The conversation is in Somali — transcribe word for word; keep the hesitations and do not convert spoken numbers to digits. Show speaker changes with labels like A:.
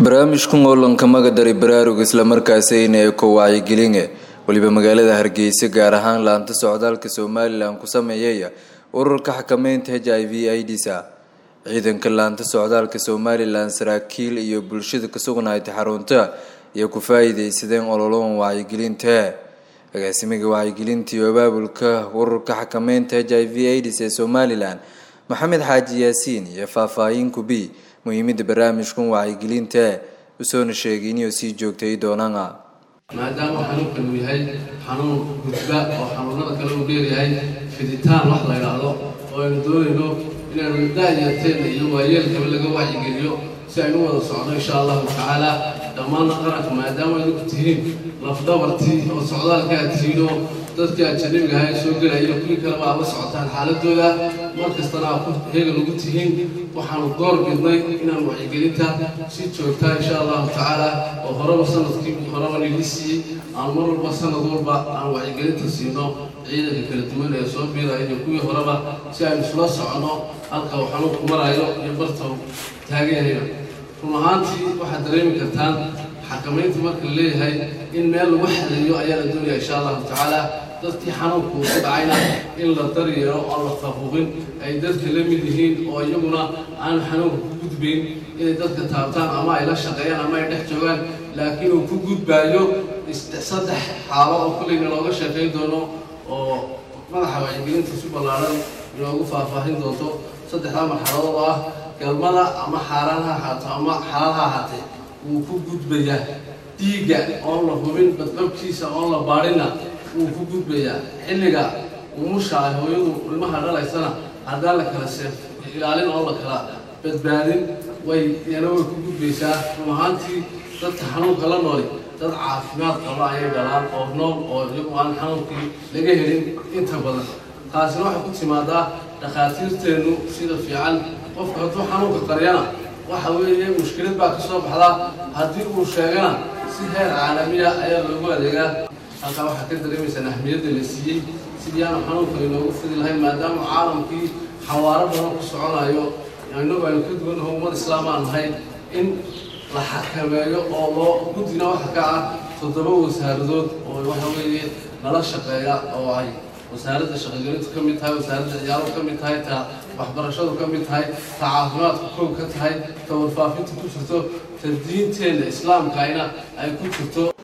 A: barnaamijkan oo lanka magadari baraaruga isla markaasina ay ku wacyigelinaya waliba magaalada Hargeysa gaar ahaan laanta socdaalka Soomaaliland ku sameeyay ururka xakameynta H I V AIDS ciidanka laanta socdaalka Soomaaliland saraakiil iyo bulshada ka sugnayd xarunta iyo ku faa'iideysadeen ololahan wacyigelinta agaasimaha wacyigelinta iyo abaabulka ururka xakameynta H I V AIDS ee Soomaaliland Maxamed Xaaji Yaasiin iyo faahfaahin ku bi muhiimada barnaamijkan wacyigelinta usoo sheegay inuu si joogtay doonana
B: maadaama xanuunkan uu yahay xanuun gudba oo xanuunada kale uu leeyahay fiditaan wax la yiraahdo oo ay doonayno inaan daayirteena iyo waayeelka laga wacyigeliyo si ay u wada socdo insha Allah ta'ala dhammaan qaranka maadaama ay ku tihiin lafdabartii oo socdaalka tiino dadka ajnabiga ah soo galaya kulli kala waa la socotaan xaaladooda markastana ku heega lagu tihiin waxaan door bidnay inaan wacyigelinta si joogto ah insha Allah ta'ala oo horaba sanadkii horaba nilisi aan mar walba sanad walba aan wacyigelinta siino ciidanka kala duwan ee soo biiray kuwii horaba si ay isla socono halka waxaan ku marayo iyo barto taageerayna rumaantii waxa dareemi kartaan xakameynta marka leeyahay in meel lagu xaliyo ayaa la doonayaa insha Allah ta'ala dadkii xanuunku ku dhacayna in la dariyo oo la faafugin ay dadka la mid yihiin oo iyaguna aan xanuun ku gudbin in dadka taabtaan ama ay la shaqeeyaan ama ay dhex joogaan laakiin uu ku gudbaayo saddex xaalo oo kulliga looga shaqeyn doono oo madaxa wacyigelinta si ballaaran loogu faahfaahin doono saddexda marxaladood ah galmada ama xaaraanaha haato ama xaaladaha haatee uu ku gudbaya dhiiga oo la hubin badqabkiisa oo la baarina uu ku gudbaya xilliga umusha hooyadu ilmaha dhalaysana haddii la kala seef ilaalin oo la kala badbaadin way yanoo ku gudbaysaa rumaantii dadka xanuunka la nool dad caafimaad qaba ay dhalaan oo nool oo iyagu aan xanuunkii laga helin inta badan taasina waxa ku timaadaa dhaqaatiirteenu sida fiican qofka hadduu xanuunka qariyana waxa weeye mushkilad baa ka soo baxda haddii uu sheegana si heer caalami ah ayaa loogu adeegaa halka waxa ka dareemaysan ahmiyadda la siiyay sidii aan xanuunka loogu fidi lahayn maadaama caalamkii xawaaro badan ku soconayo inagu aynu ka duwan ummad islaam aan nahay in la xakameeyo oo loo gudina waxa ka ah toddoba wasaaradood oo waxa weeye nala shaqeeya oo ay wasaaradda shaqooyinka ka mid tahay wasaaradda ciyaaro ka mid tahay ta waxbarashadu ka mid tahay ta caafimaadku koob ka tahay ta warfaafinta ku jirto ta diinteena islaamka ayna ay ku jirto